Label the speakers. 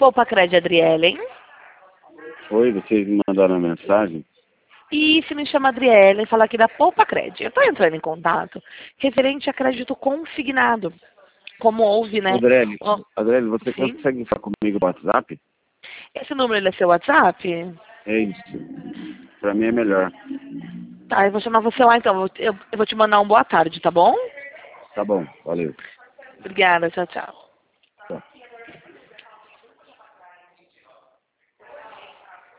Speaker 1: Poupa Cred, Adriele, hein?
Speaker 2: Oi, vocês me mandaram uma mensagem?
Speaker 1: Isso, me chama Adriele, fala aqui da Poupa Cred. Eu estou entrando em contato referente a crédito consignado. Como houve, né?
Speaker 2: Adriele, você
Speaker 1: Sim.
Speaker 2: consegue falar comigo no WhatsApp?
Speaker 1: Esse número ele é seu WhatsApp?
Speaker 2: É isso. Pra mim é melhor.
Speaker 1: Tá, eu vou chamar você lá então. Eu vou te mandar um boa tarde, tá bom?
Speaker 2: Tá bom, valeu.
Speaker 1: Obrigada, tchau, tchau.